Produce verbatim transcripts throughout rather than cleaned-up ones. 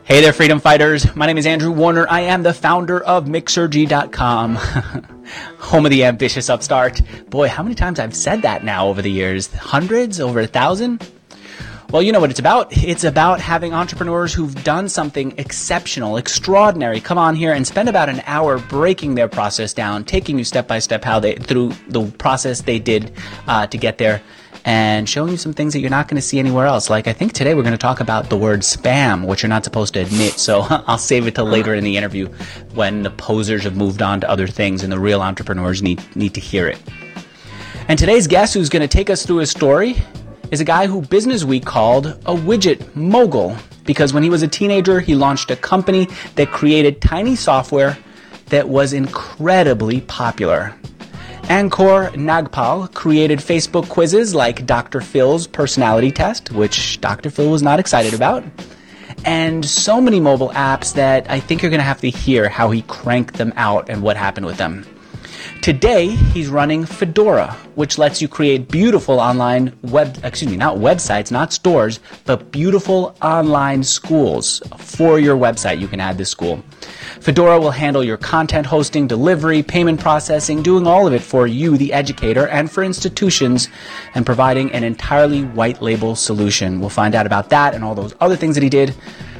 Hey there, freedom fighters. My name is Andrew Warner. I am the founder of Mixergy dot com, home of the ambitious upstart. Boy, how many times I've said that now over the years? Hundreds? Over a thousand? Well, you know what it's about. It's about having entrepreneurs who've done something exceptional, extraordinary, come on here and spend about an hour breaking their process down, taking you step by step how they through the process they did uh, to get there, and showing you some things that you're not going to see anywhere else. Like, I think today we're going to talk about the word spam, which you're not supposed to admit. So I'll save it till later in the interview when the posers have moved on to other things and the real entrepreneurs need need to hear it. And today's guest, who's going to take us through his story, is a guy who Business Week called a widget mogul, because when he was a teenager, he launched a company that created tiny software that was incredibly popular. Ankur Nagpal created Facebook quizzes like Doctor Phil's personality test, which Doctor Phil was not excited about, and so many mobile apps that I think you're going to have to hear how he cranked them out and what happened with them. Today, he's running Fedora, which lets you create beautiful online web, excuse me, not websites, not stores, but beautiful online schools for your website. You can add this school. Fedora will handle your content hosting, delivery, payment processing, doing all of it for you, the educator, and for institutions, and providing an entirely white label solution. We'll find out about that and all those other things that he did.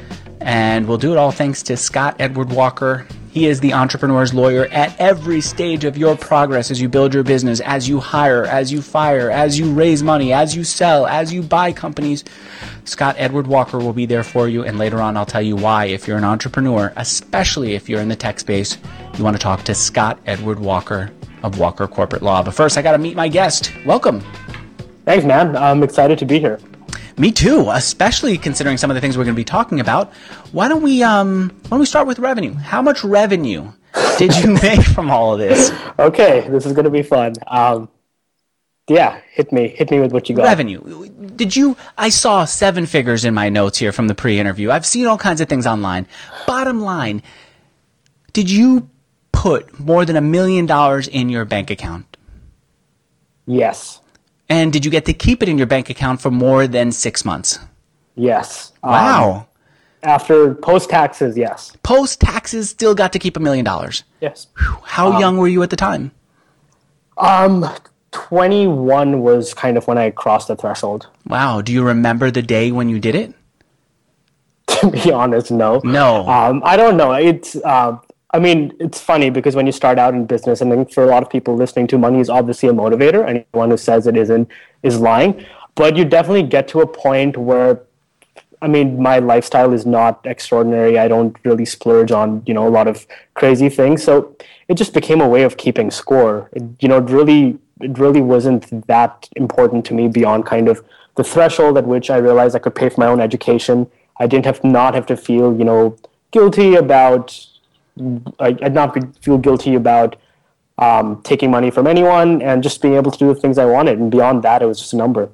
And we'll do it all thanks to Scott Edward Walker. He is the entrepreneur's lawyer at every stage of your progress as you build your business, as you hire, as you fire, as you raise money, as you sell, as you buy companies. Scott Edward Walker will be there for you, and later on I'll tell you why, if you're an entrepreneur, especially if you're in the tech space, you want to talk to Scott Edward Walker of Walker Corporate Law. But first, I got to meet my guest. Welcome. Thanks, man. I'm excited to be here. Me too, especially considering some of the things we're going to be talking about. Why don't we um why don't we start with revenue? How much revenue did you make from all of this? Okay, this is going to be fun. Um, yeah, hit me, hit me with what you got. Revenue. Did you? I saw seven figures in my notes here from the pre-interview. I've seen all kinds of things online. Bottom line, did you put more than a million dollars in your bank account? Yes. And did you get to keep it in your bank account for more than six months? Yes. Wow. Um, after post-taxes, yes. Post-taxes, still got to keep a million dollars? Yes. How um, young were you at the time? Um, twenty-one was kind of when I crossed the threshold. Wow. Do you remember the day when you did it? To be honest, no. No. Um, I don't know. It's... Uh, I mean, it's funny because when you start out in business, and for a lot of people listening to, money is obviously a motivator. Anyone who says it isn't is lying. But you definitely get to a point where, I mean, my lifestyle is not extraordinary. I don't really splurge on, you know, a lot of crazy things. So it just became a way of keeping score. It, you know, it really, it really wasn't that important to me beyond kind of the threshold at which I realized I could pay for my own education. I didn't have not have to feel, you know, guilty about... I'd not feel guilty about um, taking money from anyone and just being able to do the things I wanted. And beyond that, it was just a number.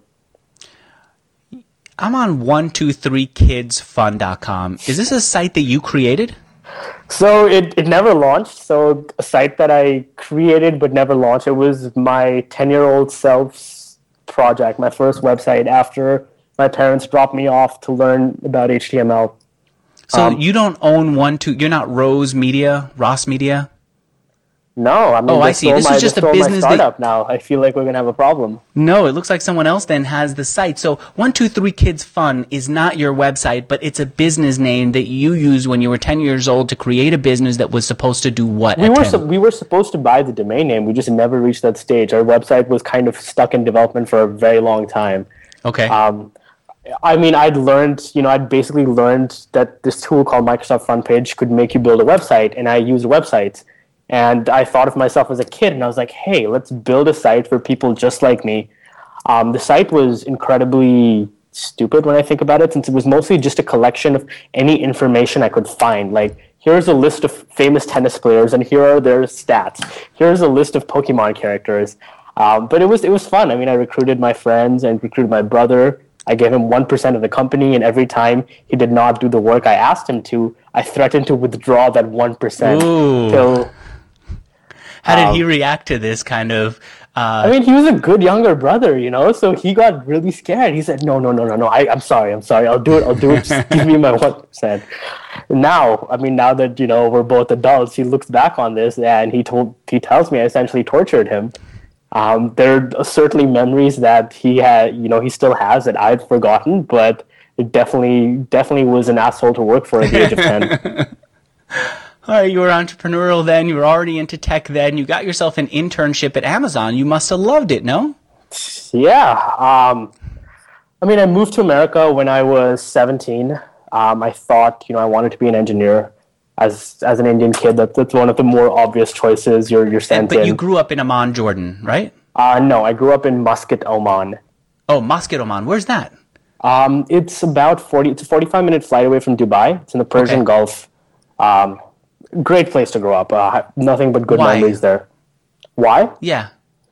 I'm on one two three kids fun dot com. Is this a site that you created? So it, it never launched. So a site that I created but never launched. It was my ten-year-old self's project, my first website after my parents dropped me off to learn about H T M L. So um, you don't own one, two, you're not Rose Media, Ross Media? No, I mean, oh, I see. This my, is just a business startup that... now. I feel like we're going to have a problem. No, it looks like someone else then has the site. So one two three kids fun is not your website, but it's a business name that you used when you were ten years old to create a business that was supposed to do what? We were, su- we were supposed to buy the domain name. We just never reached that stage. Our website was kind of stuck in development for a very long time. Okay. Um, I mean, I'd learned, you know, I'd basically learned that this tool called Microsoft FrontPage could make you build a website, and I used websites. And I thought of myself as a kid, and I was like, hey, let's build a site for people just like me. Um, the site was incredibly stupid when I think about it, since it was mostly just a collection of any information I could find. Like, here's a list of famous tennis players, and here are their stats. Here's a list of Pokemon characters. Um, but it was it was fun. I mean, I recruited my friends and recruited my brother. I gave him one percent of the company, and every time he did not do the work I asked him to, I threatened to withdraw that one percent till How did Um, he react to this kind of? Uh, I mean, he was a good younger brother, you know, so he got really scared. He said, no, no, no, no, no, I, I'm sorry, I'm sorry, I'll do it, I'll do it, just give me my one percent. Now, I mean, now that, you know, we're both adults, he looks back on this and he told, he tells me I essentially tortured him. Um, there are certainly memories that he had, you know, he still has that I'd forgotten, but it definitely, definitely was an asshole to work for at the age of ten. All right, you were entrepreneurial then. You were already into tech then. You got yourself an internship at Amazon. You must have loved it, no? Yeah. Um, I mean, I moved to America when I was seventeen. Um, I thought, you know, I wanted to be an engineer. As as an Indian kid, that, that's one of the more obvious choices you're, you're sent But in. you grew up in Amman, Jordan, right? Uh, no, I grew up in Muscat, Oman. Oh, Muscat, Oman. Where's that? Um, it's about forty. It's a forty-five minute flight away from Dubai. It's in the Persian Okay. Gulf. Um, great place to grow up. Uh, nothing but good Why? memories there. Why? Yeah.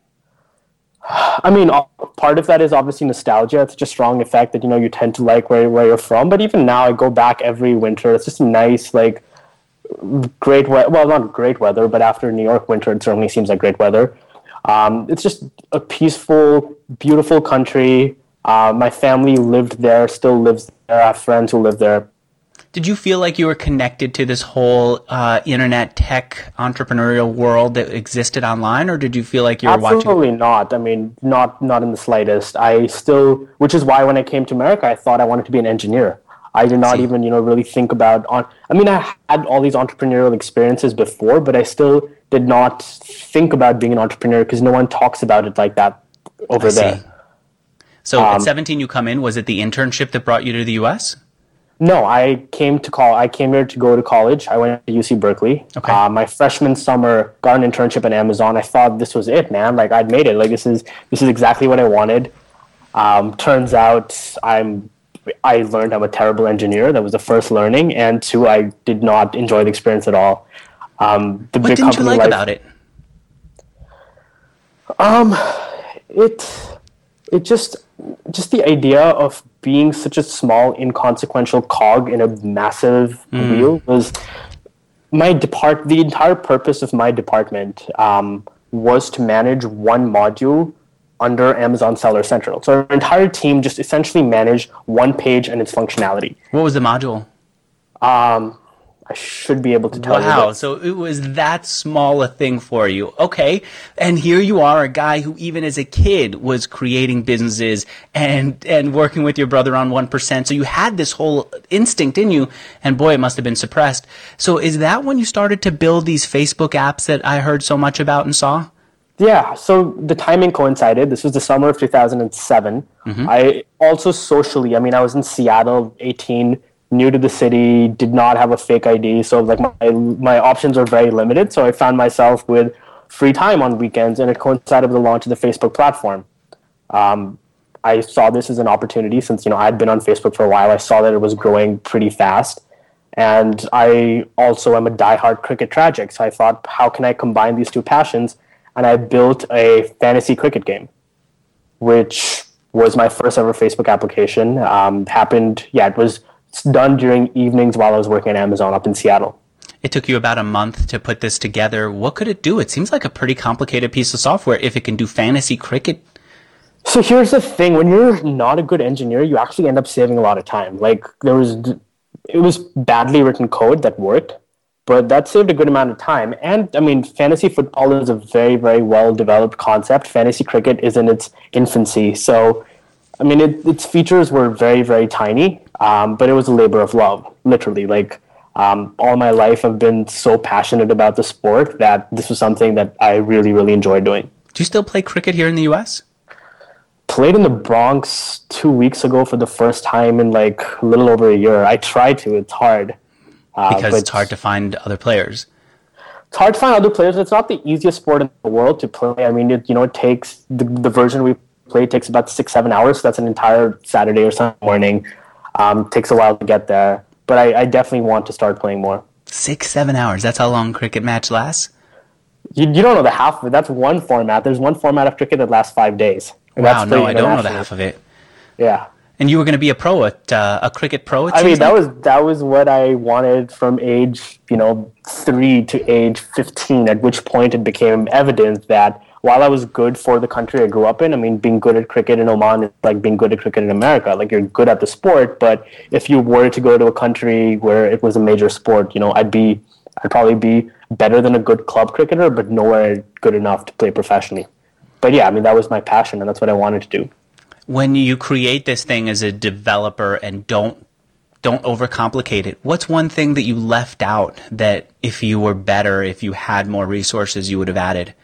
I mean, uh, part of that is obviously nostalgia. It's such a strong effect that, you know, you tend to like where where you're from. But even now, I go back every winter. It's just nice, like great weather. Well, not great weather, but after New York winter, it certainly seems like great weather. Um, it's just a peaceful, beautiful country. Uh, my family lived there, still lives there. I have friends who live there. Did you feel like you were connected to this whole uh, internet tech entrepreneurial world that existed online, or did you feel like you were watching? Absolutely not. I mean, not not in the slightest. I still, which is why when I came to America, I thought I wanted to be an engineer. I did not See. even, you know, really think about on. I mean, I had all these entrepreneurial experiences before, but I still did not think about being an entrepreneur because no one talks about it like that over I see. there. So Um, at seventeen, you come in. Was it the internship that brought you to the U S? No, I came to call. I came here to go to college. I went to U C Berkeley. Okay. Uh, my freshman summer, got an internship at Amazon. I thought this was it, man. Like I'd made it. Like this is this is exactly what I wanted. Um, turns out I'm. I learned I'm a terrible engineer. That was the first learning, and two, I did not enjoy the experience at all. Um, the What big didn't you company like life, about it? Um, it it just just the idea of being such a small, inconsequential cog in a massive Mm. wheel was my depart. The entire purpose of my department um, was to manage one module under Amazon Seller Central. So our entire team just essentially managed one page and its functionality. What was the module? Um, I should be able to tell you. Wow, that. so it was that small a thing for you. Okay, and here you are, a guy who even as a kid was creating businesses and and working with your brother on one percent. So you had this whole instinct in you, and boy, it must have been suppressed. So is that when you started to build these Facebook apps that I heard so much about and saw? Yeah, so the timing coincided. This was the summer of two thousand seven. Mm-hmm. I also socially, I mean, I was in Seattle, eighteen, new to the city, did not have a fake I D, so like my my options were very limited. So I found myself with free time on weekends, and it coincided with the launch of the Facebook platform. Um, I saw this as an opportunity since, you know, I'd been on Facebook for a while. I saw that it was growing pretty fast. And I also am a diehard cricket tragic. So I thought, how can I combine these two passions? And I built a fantasy cricket game, which was my first ever Facebook application. Um, happened, yeah, it was done during evenings while I was working at Amazon up in Seattle. It took you about a month to put this together. What could it do? It seems like a pretty complicated piece of software if it can do fantasy cricket. So here's the thing: when you're not a good engineer, you actually end up saving a lot of time. Like there was, it was badly written code that worked, but that saved a good amount of time. And I mean, fantasy football is a very, very well developed concept. Fantasy cricket is in its infancy, so I mean, it, its features were very, very tiny, um, but it was a labor of love, literally. Like um, all my life, I've been so passionate about the sport that this was something that I really, really enjoyed doing. Do you still play cricket here in the U S? Played in the Bronx two weeks ago for the first time in like a little over a year. I try to. It's hard. Uh, Because but it's hard to find other players. It's hard to find other players. It's not the easiest sport in the world to play. I mean, it, you know, it takes the, the version we play takes about six, seven hours. So that's an entire Saturday or Sunday morning. Um, takes a while to get there, but I, I definitely want to start playing more. Six, seven hours. That's how long a cricket match lasts? You, you don't know the half of it. That's one format. There's one format of cricket that lasts five days. And Wow, that's no, played I don't know the internationally. half of it. Yeah. And you were going to be a pro at uh, a cricket pro. It I mean, seems that like? was that was what I wanted from age, you know, three to age fifteen. At which point it became evident that while I was good for the country I grew up in, I mean, being good at cricket in Oman is like being good at cricket in America. Like, you're good at the sport, but if you were to go to a country where it was a major sport, you know, I'd be, I'd probably be better than a good club cricketer, but nowhere good enough to play professionally. But yeah, I mean, that was my passion, and that's what I wanted to do. When you create this thing as a developer and don't don't overcomplicate it, what's one thing that you left out that if you were better, if you had more resources, you would have added?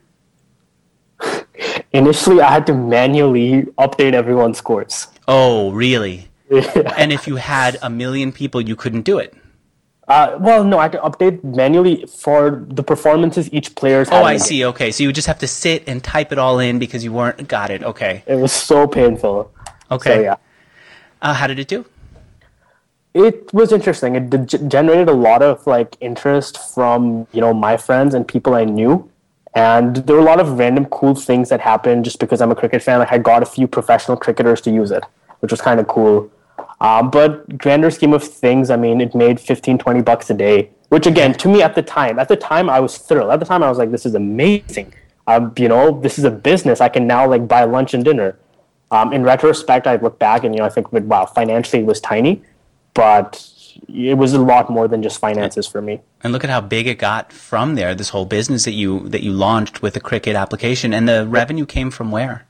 Initially, I had to manually update everyone's scores. Oh, really? Yeah. And if you had a million people, you couldn't do it? Uh, well, no, I had to update manually for the performances each player's had. Oh, I in the see. game. Okay, so you would just have to sit and type it all in because you weren't... Got it. Okay. It was so painful. Okay. So, yeah. Uh, how did it do? It was interesting. It did, generated a lot of like interest from, you know, my friends and people I knew. And there were a lot of random cool things that happened just because I'm a cricket fan. Like, I got a few professional cricketers to use it, which was kind of cool. Um, but grander scheme of things, I mean, it made fifteen, twenty bucks a day, which again, to me at the time, at the time I was thrilled. At the time I was like, this is amazing. Um, you know, this is a business. I can now like buy lunch and dinner. Um, in retrospect, I look back and, you know, I think, wow, financially it was tiny, but it was a lot more than just finances for me. And look at how big it got from there, this whole business that you that you launched with the cricket application. And the revenue came from where?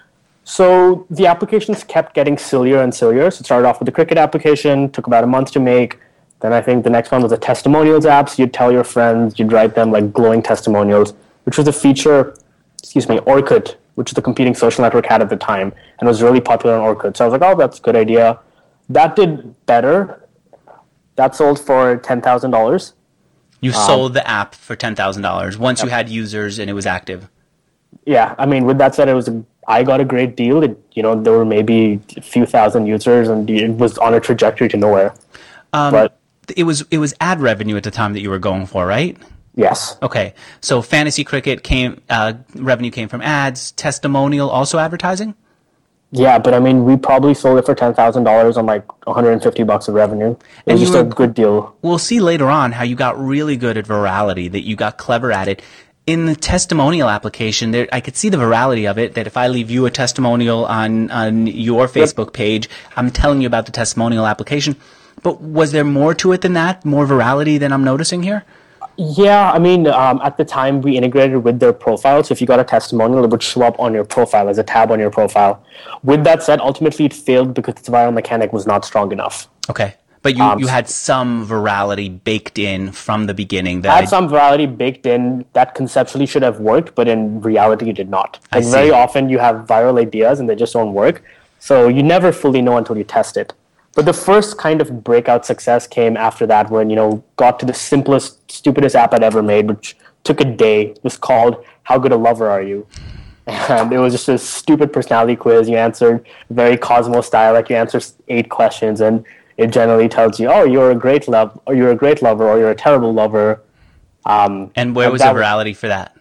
So the applications kept getting sillier and sillier. So it started off with the cricket application, took about a month to make. Then I think the next one was a testimonials app. So you'd tell your friends, you'd write them like glowing testimonials, which was a feature, excuse me, Orkut, which is the competing social network had at the time, and was really popular on Orkut. So I was like, oh, that's a good idea. That did better. That sold for ten thousand dollars. You um, sold the app for ten thousand dollars once yep. you had users and it was active. Yeah, I mean, with that said, it was a, I got a great deal. It, you know, there were maybe a few thousand users, and it was on a trajectory to nowhere. Um, but it was it was ad revenue at the time that you were going for, right? Yes. Okay, so fantasy cricket came uh, revenue came from ads, testimonial also advertising. Yeah, but I mean, we probably sold it for ten thousand dollars on like one hundred fifty bucks of revenue. It and was just were, a good deal. We'll see later on how you got really good at virality, that you got clever at it. In the testimonial application, there, I could see the virality of it, that if I leave you a testimonial on, on your Facebook yep. page, I'm telling you about the testimonial application. But was there more to it than that? More virality than I'm noticing here? Yeah, I mean, um, at the time we integrated with their profile. So if you got a testimonial, it would show up on your profile as a tab on your profile. With that said, ultimately it failed because its viral mechanic was not strong enough. Okay. But you, um, you had some virality baked in from the beginning. That I had some virality baked in that conceptually should have worked, but in reality it did not. Like, very often you have viral ideas and they just don't work. So you never fully know until you test it. But the first kind of breakout success came after that, when, you know, got to the simplest, stupidest app I'd ever made, which took a day. It was called How Good a Lover Are You? And it was just a stupid personality quiz. You answered very Cosmo style, like you answer eight questions, and it generally tells you, oh, you're a great love, or you're a great lover, or you're a terrible lover. Um, and where and was the virality for that?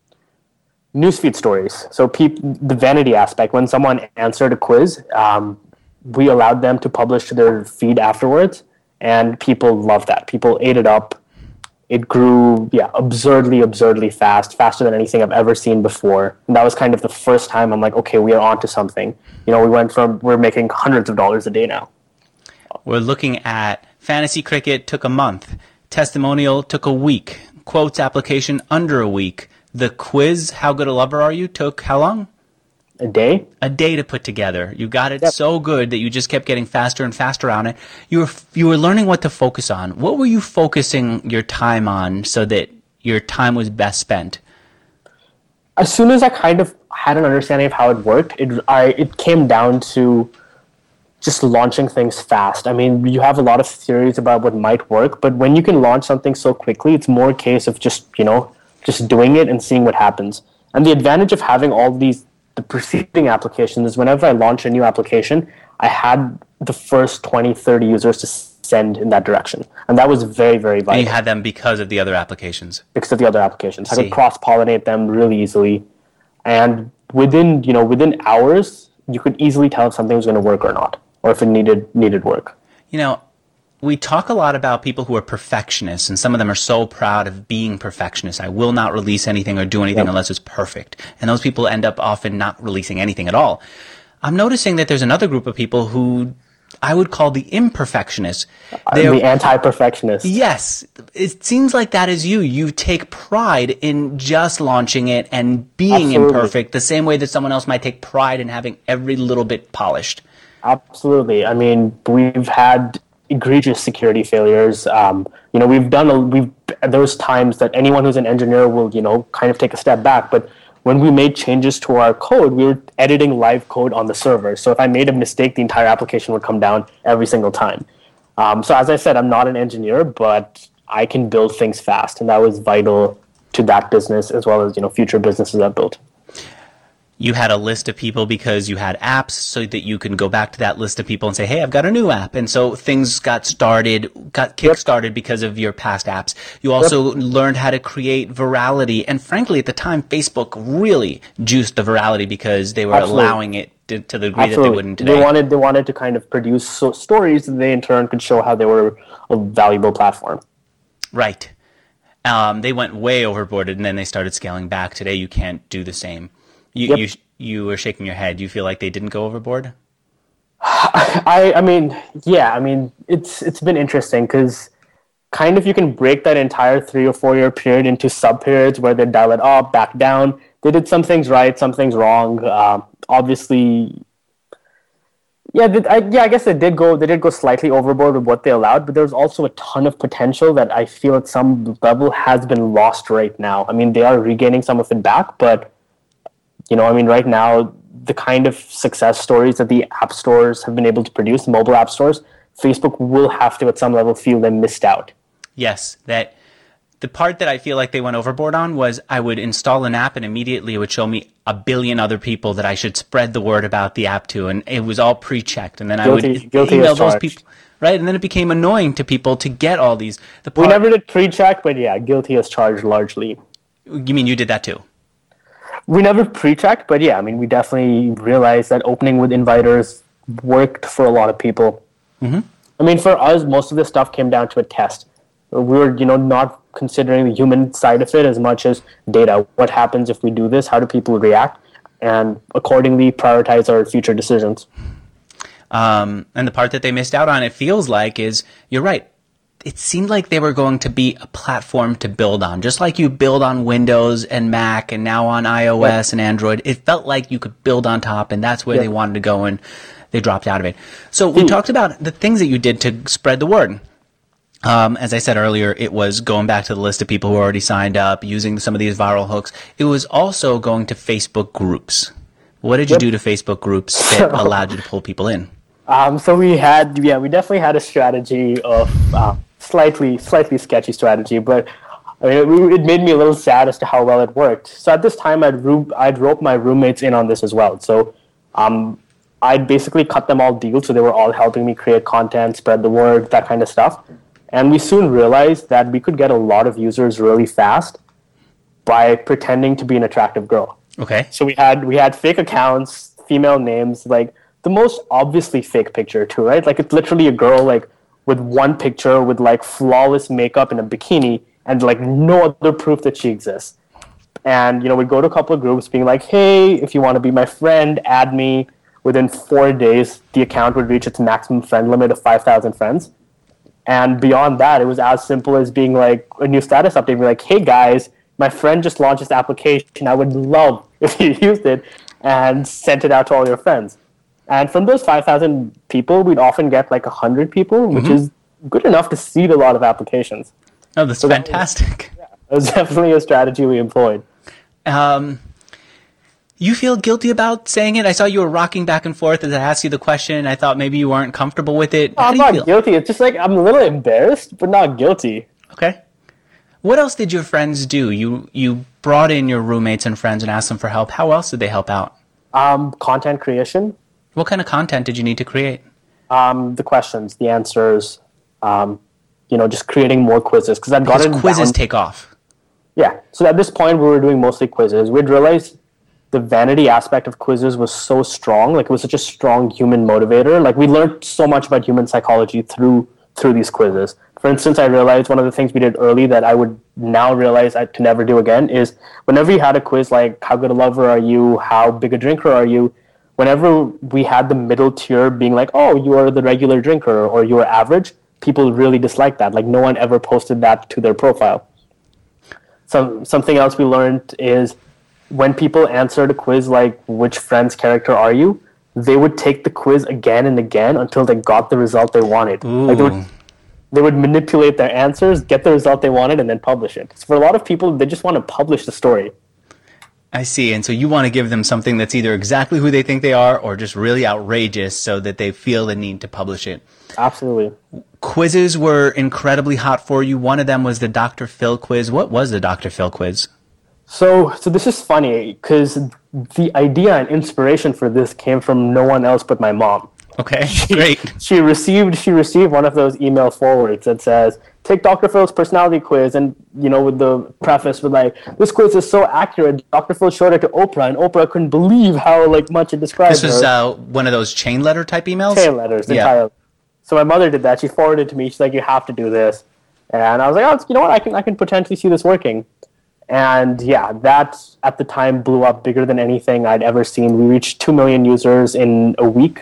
Newsfeed stories. So peop- the vanity aspect, when someone answered a quiz, um, we allowed them to publish to their feed afterwards, and people loved that. People ate it up. It grew, yeah, absurdly, absurdly fast, faster than anything I've ever seen before. And that was kind of the first time I'm like, okay, we are onto something. You know, we went from, we're making hundreds of dollars a day now. We're looking at fantasy cricket took a month. Testimonial took a week. Quotes application under a week. The quiz, How Good a Lover Are You, took how long? A day? A day to put together. You got it yep. so good that you just kept getting faster and faster on it. You were you were learning what to focus on. What were you focusing your time on so that your time was best spent? As soon as I kind of had an understanding of how it worked, it I it came down to just launching things fast. I mean, you have a lot of theories about what might work, but when you can launch something so quickly, it's more a case of just, you know, just doing it and seeing what happens. And the advantage of having all these the preceding applications is whenever I launch a new application, I had the first twenty, thirty users to send in that direction. And that was very, very vital. And you had them because of the other applications. Because of the other applications. See. I could cross-pollinate them really easily. And within, you know, within hours, you could easily tell if something was going to work or not, or if it needed needed work. You know, we talk a lot about people who are perfectionists, and some of them are so proud of being perfectionists. I will not release anything or do anything yep. unless it's perfect. And those people end up often not releasing anything at all. I'm noticing that there's another group of people who I would call the imperfectionists. They're, the anti-perfectionists. Yes. It seems like that is you. You take pride in just launching it and being Absolutely. imperfect the same way that someone else might take pride in having every little bit polished. Absolutely. I mean, we've had egregious security failures. Um, you know, we've done, a, we've, there's times that anyone who's an engineer will, you know, kind of take a step back, but when we made changes to our code, we were editing live code on the server. So if I made a mistake, the entire application would come down every single time. Um, so as I said, I'm not an engineer, but I can build things fast. And that was vital to that business as well as, you know, future businesses I've built. You had a list of people because you had apps so that you can go back to that list of people and say, hey, I've got a new app. And so things got started, got kick-started yep. because of your past apps. You also yep. learned how to create virality. And frankly, at the time, Facebook really juiced the virality because they were Absolutely. allowing it to, to the degree Absolutely. that they wouldn't today. They wanted, they wanted to kind of produce so stories that they in turn could show how they were a valuable platform. Right. Um, they went way overboard and then they started scaling back. Today, you can't do the same. You, yep. you you were shaking your head. Do you feel like they didn't go overboard? I I mean, yeah. I mean, it's it's been interesting because kind of you can break that entire three or four year period into sub periods where they dial it up, back down. They did some things right, some things wrong. Um, obviously, yeah, they, I, yeah. I guess they did go they did go slightly overboard with what they allowed, but there's also a ton of potential that I feel at some level has been lost right now. I mean, they are regaining some of it back, but you know, I mean, right now, the kind of success stories that the app stores have been able to produce, mobile app stores, Facebook will have to, at some level, feel they missed out. Yes, that the part that I feel like they went overboard on was I would install an app and immediately it would show me a billion other people that I should spread the word about the app to, and it was all pre-checked, and then guilty, I would guilty email those people. Right, and then it became annoying to people to get all these. The part, we never did pre-check, but yeah, guilty as charged largely. You mean you did that too? We never pre-checked, but yeah, I mean, we definitely realized that opening with inviters worked for a lot of people. Mm-hmm. I mean, for us, most of this stuff came down to a test. We were, you know, not considering the human side of it as much as data. What happens if we do this? How do people react? And accordingly prioritize our future decisions. Um, and the part that they missed out on, it feels like, is, you're right, it seemed like they were going to be a platform to build on. Just like you build on Windows and Mac and now on iOS yep. and Android, it felt like you could build on top, and that's where yep. they wanted to go, and they dropped out of it. So we talked about the things that you did to spread the word. Um, as I said earlier, it was going back to the list of people who already signed up, using some of these viral hooks. It was also going to Facebook groups. What did you yep. do to Facebook groups that allowed you to pull people in? Um, so we had, yeah, we definitely had a strategy of um, slightly, slightly sketchy strategy, but I mean, it, it made me a little sad as to how well it worked. So at this time, I'd rope, I'd rope my roommates in on this as well. So um, I'd basically cut them all deals, so they were all helping me create content, spread the word, that kind of stuff. And we soon realized that we could get a lot of users really fast by pretending to be an attractive girl. Okay. So we had we had fake accounts, female names, like the most obviously fake picture too, right? Like it's literally a girl like with one picture with like flawless makeup and a bikini and like no other proof that she exists. And, you know, we'd go to a couple of groups being like, hey, if you want to be my friend, add me. Within four days, the account would reach its maximum friend limit of five thousand friends. And beyond that, it was as simple as being like a new status update. Be like, hey guys, my friend just launched this application. I would love if you used it, and sent it out to all your friends. And from those five thousand people, we'd often get like one hundred people, which mm-hmm. is good enough to seed a lot of applications. Oh, that's so fantastic. That was, yeah, it was definitely a strategy we employed. Um, you feel guilty about saying it? I saw you were rocking back and forth as I asked you the question. I thought maybe you weren't comfortable with it. No, I'm not feel? guilty. It's just like I'm a little embarrassed, but not guilty. Okay. What else did your friends do? You you brought in your roommates and friends and asked them for help. How else did they help out? Um, content creation. What kind of content did you need to create? Um, the questions, the answers, um, you know, just creating more quizzes. Because I've gotten quizzes down. take off. Yeah. So at this point, we were doing mostly quizzes. We'd realized the vanity aspect of quizzes was so strong. Like, it was such a strong human motivator. Like, we learned so much about human psychology through through these quizzes. For instance, I realized one of the things we did early that I would now realize I to never do again is whenever you had a quiz like how good a lover are you, how big a drinker are you, whenever we had the middle tier being like, oh, you are the regular drinker or you are average, people really disliked that. Like, no one ever posted that to their profile. Some something else we learned is when people answered a quiz like which friend's character are you, they would take the quiz again and again until they got the result they wanted. Like, they would, they would manipulate their answers, get the result they wanted, and then publish it. So for a lot of people, they just want to publish the story. I see. And so you want to give them something that's either exactly who they think they are or just really outrageous so that they feel the need to publish it. Absolutely. Quizzes were incredibly hot for you. One of them was the Doctor Phil quiz. What was the Doctor Phil quiz? So, so this is funny because the idea and inspiration for this came from no one else but my mom. Okay, she, great. She received she received one of those email forwards that says, "Take Doctor Phil's personality quiz," and you know, with the preface with like, "This quiz is so accurate. Doctor Phil showed it to Oprah, and Oprah couldn't believe how like much it described This was her." uh, one of those chain letter type emails. Chain letters, yeah. entirely. So my mother did that. She forwarded it to me. She's like, "You have to do this," and I was like, "Oh, you know what? I can I can potentially see this working." And yeah, that at the time blew up bigger than anything I'd ever seen. We reached two million users in a week.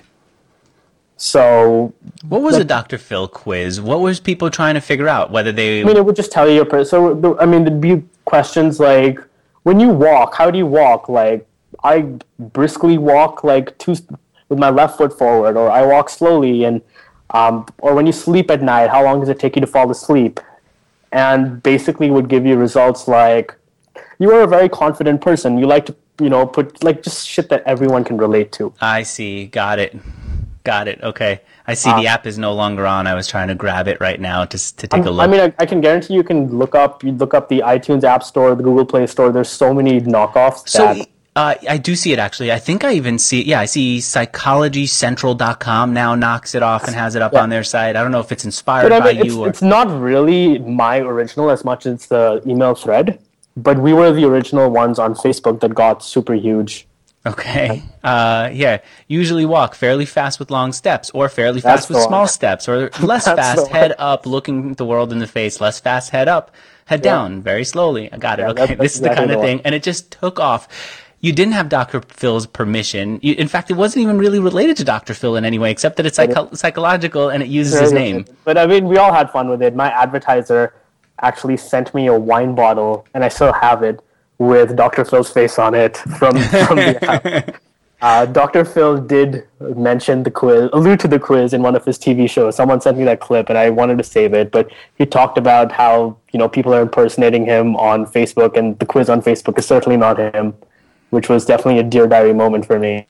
So, what was like, a Doctor Phil quiz? What was people trying to figure out? Whether they... I mean, it would just tell you your person. So, the, I mean, there'd be questions like, when you walk, how do you walk? Like, I briskly walk like two with my left foot forward, or I walk slowly, and um, or when you sleep at night, how long does it take you to fall asleep? And basically would give you results like, you are a very confident person. You like to, you know, put like just shit that everyone can relate to. I see. Got it. Got it. Okay. I see um, the app is no longer on. I was trying to grab it right now to to take I'm, a look. I mean, I, I can guarantee you can look up, you look up the iTunes App Store, the Google Play Store. There's so many knockoffs. So that, uh, I do see it actually. I think I even see, yeah, I see psychology central dot com now knocks it off and has it up yeah. on their site. I don't know if it's inspired but, I by mean, you it's, or... It's not really my original as much as the email thread, but we were the original ones on Facebook that got super huge. Okay. Uh, yeah. Usually walk fairly fast with long steps, or fairly fast That's with small steps, or less fast, head up, looking the world in the face, less fast, head up, head yeah. down, very slowly. I got it. Yeah, okay. that, this is the exactly kind of the thing. And it just took off. You didn't have Doctor Phil's permission. You, in fact, it wasn't even really related to Doctor Phil in any way, except that it's psycho- psychological and it uses yeah, his yeah. name. But I mean, we all had fun with it. My advertiser actually sent me a wine bottle, and I still have it, with Doctor Phil's face on it from, from the app. Uh, Doctor Phil did mention the quiz, allude to the quiz in one of his T V shows. Someone sent me that clip, and I wanted to save it. But he talked about how, you know, people are impersonating him on Facebook, and the quiz on Facebook is certainly not him, which was definitely a Dear Diary moment for me.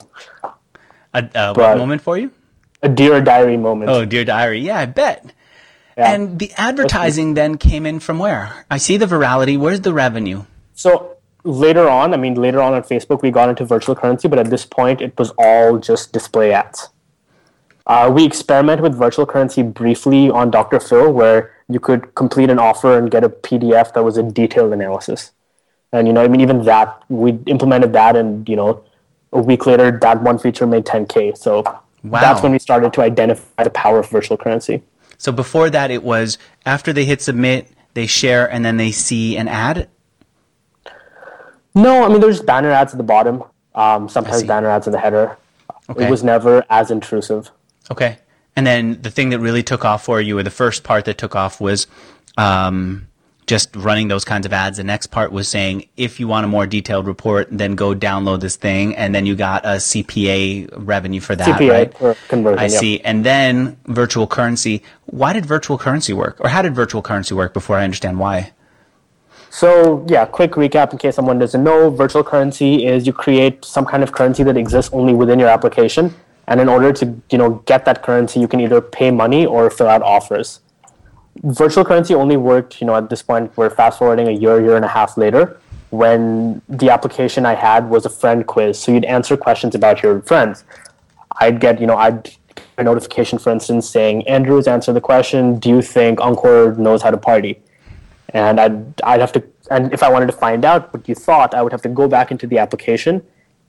A uh, what moment for you? A Dear Diary moment. Oh, Dear Diary. Yeah, I bet. Yeah. And the advertising then came in from where? I see the virality. Where's the revenue? So later on, I mean, later on on Facebook, we got into virtual currency, but at this point, it was all just display ads. Uh, we experimented with virtual currency briefly on Doctor Phil, where you could complete an offer and get a P D F that was a detailed analysis. And, you know, I mean, even that, we implemented that, and, you know, a week later, that one feature made ten K. So wow. That's when we started to identify the power of virtual currency. So before that, it was after they hit submit, they share, and then they see an ad? No, I mean, there's banner ads at the bottom. Um, sometimes banner ads in the header. Okay. It was never as intrusive. Okay. And then the thing that really took off for you, or the first part that took off, was um, just running those kinds of ads. The next part was saying, if you want a more detailed report, then go download this thing. And then you got a C P A revenue for that, C P A right? For conversion, I yep. see. And then virtual currency. Why did virtual currency work? Or how did virtual currency work before I understand why? So, yeah, quick recap in case someone doesn't know. Virtual currency is you create some kind of currency that exists only within your application. And in order to, you know, get that currency, you can either pay money or fill out offers. Virtual currency only worked, you know, at this point, we're fast forwarding a year, year and a half later, when the application I had was a friend quiz. So you'd answer questions about your friends. I'd get, you know, I'd get a notification, for instance, saying, Andrew's answered the question, do you think Encore knows how to party? And I'd, I'd have to, and if I wanted to find out what you thought, I would have to go back into the application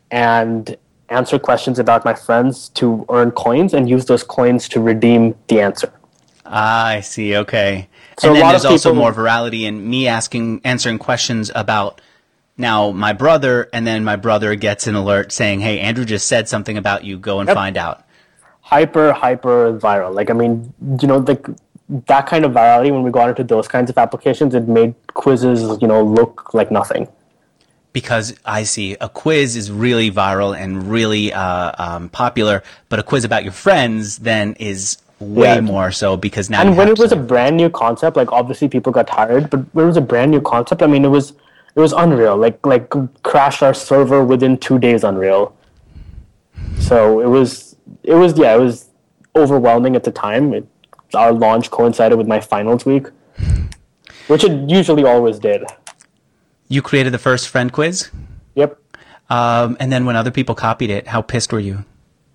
and answer questions about my friends to earn coins and use those coins to redeem the answer. Ah, I see. Okay. So and then a lot there's of also people, more virality in me asking, answering questions about now my brother, and then my brother gets an alert saying, hey, Andrew just said something about you. Go and yep. find out. Hyper, hyper viral. Like, I mean, you know, like that kind of virality, when we got into those kinds of applications, it made quizzes, you know, look like nothing. Because I see a quiz is really viral and really uh, um, popular, but a quiz about your friends then is way yeah. more so, because now and you when have it was to, a brand new concept, like obviously people got tired, but when it was a brand new concept, I mean, it was it was unreal. Like like crashed our server within two days, unreal. So it was it was yeah, it was overwhelming at the time. It, our launch coincided with my finals week, which it usually always did. You created the first friend quiz? Yep. Um, and then when other people copied it, how pissed were you?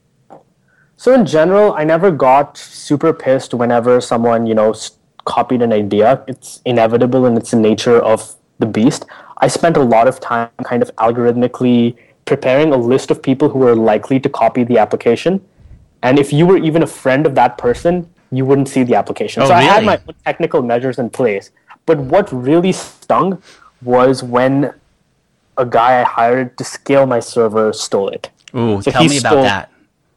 So in general, I never got super pissed whenever someone, you know, copied an idea. It's inevitable and it's the nature of the beast. I spent a lot of time kind of algorithmically preparing a list of people who were likely to copy the application. And if you were even a friend of that person, you wouldn't see the application. Oh, so really? I had my own technical measures in place. But what really stung was when a guy I hired to scale my server stole it. Ooh, so tell me about stole, that.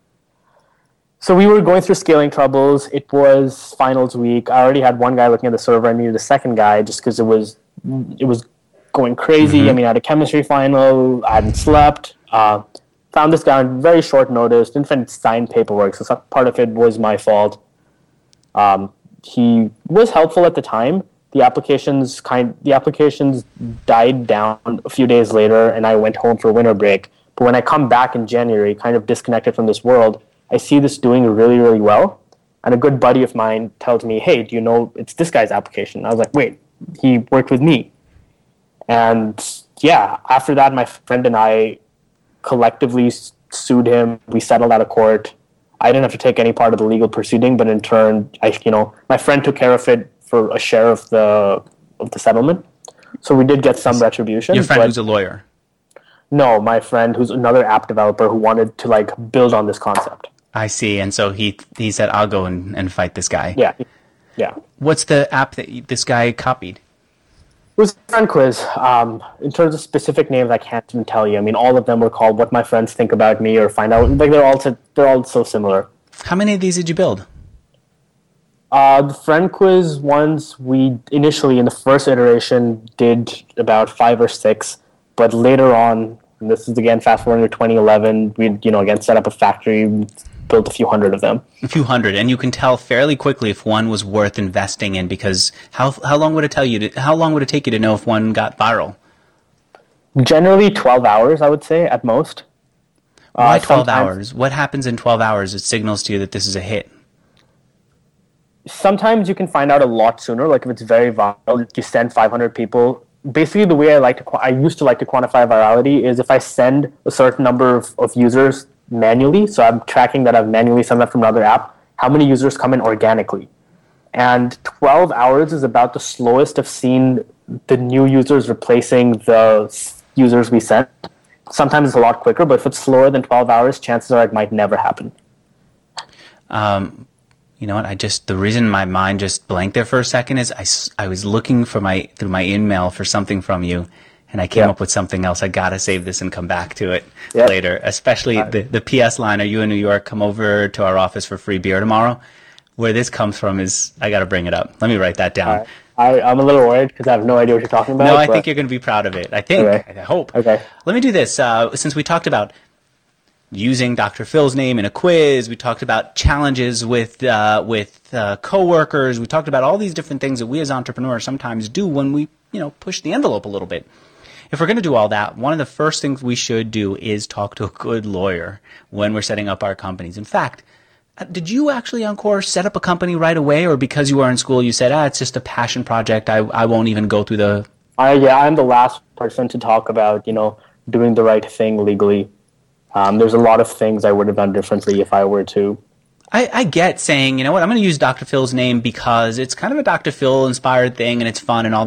So we were going through scaling troubles. It was finals week. I already had one guy looking at the server. I needed a second guy just because it was it was going crazy. Mm-hmm. I mean, I had a chemistry final. I hadn't slept. Uh, found this guy on very short notice. Didn't find signed paperwork, so some part of it was my fault. Um, he was helpful at the time. The applications kind the applications died down a few days later, and I went home for winter break. But when I come back in January, kind of disconnected from this world, I see this doing really, really well. And a good buddy of mine tells me, hey, do you know it's this guy's application? I was like, wait, he worked with me. And yeah, after that, my friend and I collectively sued him. We settled out of court. I didn't have to take any part of the legal proceeding, but in turn, I, you know, my friend took care of it for a share of the of the settlement. So we did get some retribution. Your friend who's a lawyer? No, my friend who's another app developer who wanted to like build on this concept. I see. And so he he said, I'll go and, and fight this guy. Yeah. Yeah. What's the app that this guy copied? It was a friend quiz. Um, in terms of specific names, I can't even tell you. I mean, all of them were called What My Friends Think About Me or Find Out. Like, they're all, so, they're all so similar. How many of these did you build? Uh, the friend quiz ones, we initially, in the first iteration, did about five or six. But later on, and this is again fast forwarding to twenty eleven, we, you know, again, set up a factory, built a few hundred of them. A few hundred, and you can tell fairly quickly if one was worth investing in, because how how long would it tell you to, how long would it take you to know if one got viral? Generally twelve hours, I would say, at most. Why uh, twelve hours? What happens in twelve hours that signals to you that this is a hit? Sometimes you can find out a lot sooner. Like if it's very viral, you send five hundred people. Basically, the way I like to, I used to like to quantify virality is if I send a certain number of, of users manually, so I'm tracking that I've manually sent that from another app, how many users come in organically. And twelve hours is about the slowest I've seen the new users replacing the users we sent. Sometimes it's a lot quicker, but if it's slower than twelve hours, chances are it might never happen. Um, you know what? I just, the reason my mind just blanked there for a second is I, I was looking for my, through my email for something from you, and I came yeah. up with something else. I got to save this and come back to it yeah. later, especially right. the, the P S line, are you in New York? Come over to our office for free beer tomorrow. Where this comes from is, I got to bring it up. Let me write that down. Right. I, I'm a little worried because I have no idea what you're talking about. No, I think you're going to be proud of it. I think. Okay. I hope. Okay. Let me do this. Uh, since we talked about using Doctor Phil's name in a quiz, we talked about challenges with uh, with uh, coworkers. We talked about all these different things that we as entrepreneurs sometimes do when we, you know, push the envelope a little bit. If we're going to do all that, one of the first things we should do is talk to a good lawyer when we're setting up our companies. In fact, did you actually, Encore, set up a company right away, or because you were in school, you said, ah, it's just a passion project, I I won't even go through the... Uh, yeah, I'm the last person to talk about, you know, doing the right thing legally. Um, there's a lot of things I would have done differently if I were to. I, I get saying, you know what, I'm going to use Doctor Phil's name because it's kind of a Doctor Phil-inspired thing and it's fun and all that.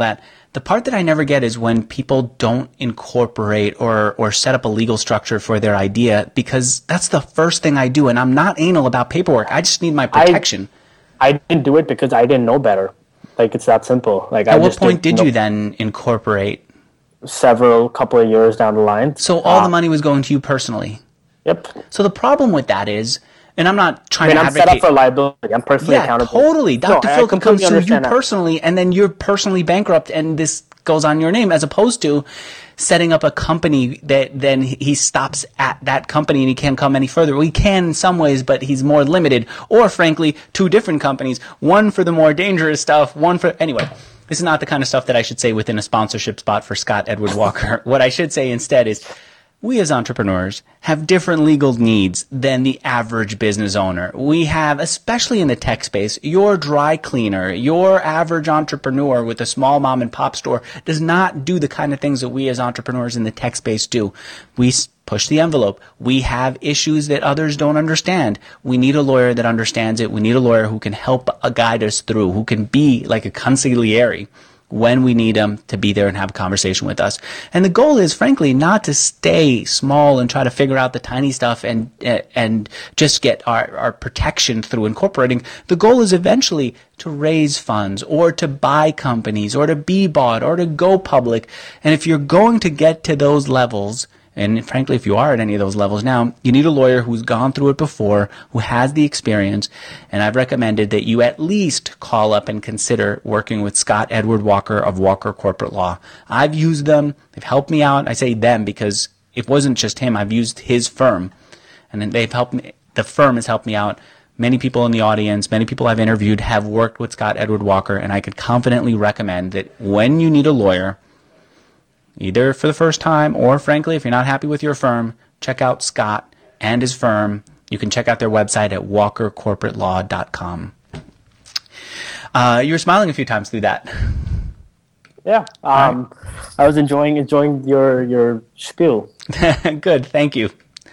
The part that I never get is when people don't incorporate or, or set up a legal structure for their idea, because that's the first thing I do. And I'm not anal about paperwork. I just need my protection. I, I didn't do it because I didn't know better. Like, it's that simple. Like, At I what just point did, did you you know, then incorporate? Several couple of years down the line. So all uh, the money was going to you personally? Yep. So the problem with that is, and I'm not trying I mean, to I'm advocate. set up for liability. I'm personally yeah, accountable. totally. Doctor No, I Phil can come completely sue you understand that. personally, and then you're personally bankrupt, and this goes on your name, as opposed to setting up a company that then he stops at that company and he can't come any further. Well, he can in some ways, but he's more limited. Or, frankly, two different companies, one for the more dangerous stuff, one for... Anyway, this is not the kind of stuff that I should say within a sponsorship spot for Scott Edward Walker. What I should say instead is, we as entrepreneurs have different legal needs than the average business owner. We have, especially in the tech space, your dry cleaner, your average entrepreneur with a small mom and pop store does not do the kind of things that we as entrepreneurs in the tech space do. We push the envelope. We have issues that others don't understand. We need a lawyer that understands it. We need a lawyer who can help uh, guide us through, who can be like a consigliere when we need them to be there and have a conversation with us. And the goal is, frankly, not to stay small and try to figure out the tiny stuff and uh, and just get our, our protection through incorporating. The goal is eventually to raise funds or to buy companies or to be bought or to go public. And if you're going to get to those levels, and frankly, if you are at any of those levels now, you need a lawyer who's gone through it before, who has the experience. And I've recommended that you at least call up and consider working with Scott Edward Walker of Walker Corporate Law. I've used them. They've helped me out. I say them because it wasn't just him. I've used his firm. And then they've helped me. The firm has helped me out. Many people in the audience, many people I've interviewed have worked with Scott Edward Walker. And I could confidently recommend that when you need a lawyer, either for the first time or, frankly, if you're not happy with your firm, check out Scott and his firm. You can check out their website at walker corporate law dot com. Uh, you were smiling a few times through that. Yeah, um, right. I was enjoying enjoying your your spiel. Good, thank you.